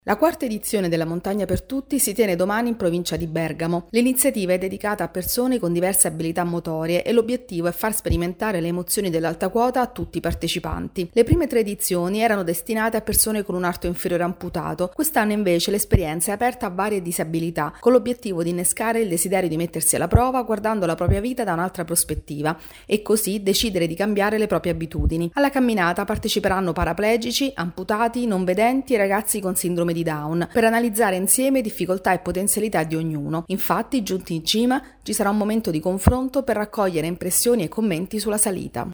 La quarta edizione della Montagna per Tutti si tiene domani in provincia di Bergamo. L'iniziativa è dedicata a persone con diverse abilità motorie e l'obiettivo è far sperimentare le emozioni dell'alta quota a tutti i partecipanti. Le prime 3 edizioni erano destinate a persone con un arto inferiore amputato, quest'anno invece l'esperienza è aperta a varie disabilità, con l'obiettivo di innescare il desiderio di mettersi alla prova guardando la propria vita da un'altra prospettiva e così decidere di cambiare le proprie abitudini. Alla camminata parteciperanno paraplegici, amputati, non vedenti e ragazzi con sindrome di Down, per analizzare insieme difficoltà e potenzialità di ognuno. Infatti, giunti in cima, ci sarà un momento di confronto per raccogliere impressioni e commenti sulla salita.